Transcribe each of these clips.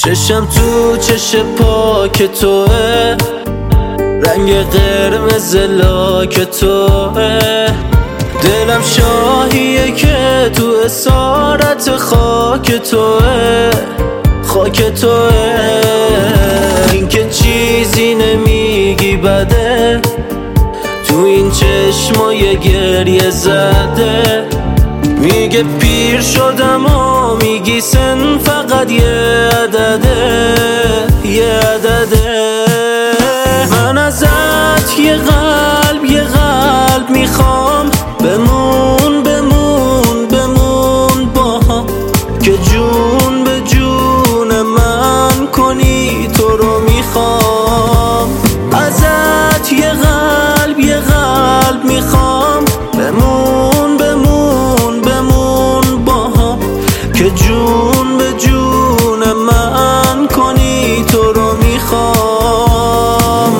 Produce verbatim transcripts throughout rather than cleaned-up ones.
چشم تو چش پاک توه، رنگ قرمز لاک توه. دلم شاهیه که تو اسارت خاک توه، خاک توه. این که چیزی نمیگی بده، تو این چشمای گریه زده. میگه پیر شدم و میگی سن فقط یه عدده، یه عدده. من ازت یه قلب یه قلب میخوام، بمون بمون بمون با هم، که جون به جون من کنی تو رو میخوام. ازت یه قلب یه قلب میخوام، بمون بمون بمون با هم، که جون به جون من کنی تو رو میخوام.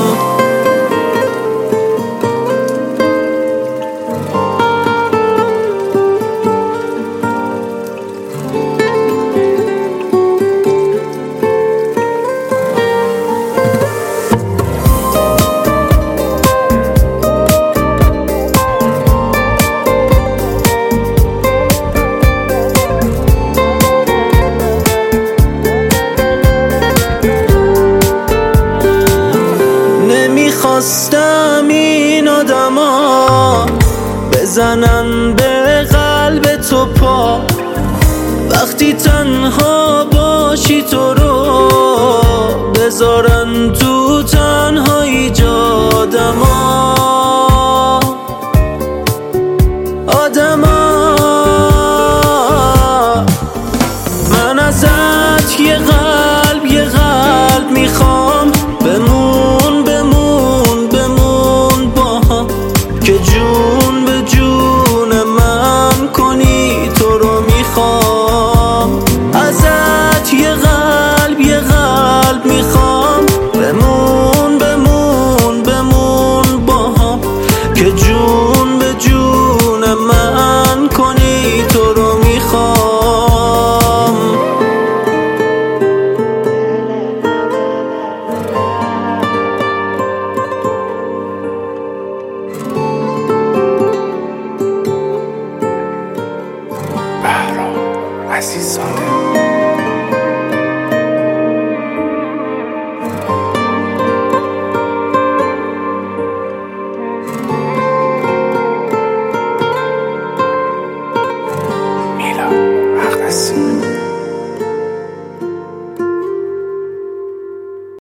نمیخواستم این آدما بزنن به قلب تو پا، وقتی تنها باشی تو رو بذارن تو تنهایی جا. آدما آدما من ازت یه قلب یه قلب میخوام، بمون بمون بمون با هم، که جون به جون من کنی تو رو میخوام. ازت یه قلب یه قلب میخوام، بمون بمون بمون با هم، که جون به جون من کنی تو رو میخوام. بهرام عزیزاده. میلا مقدسی.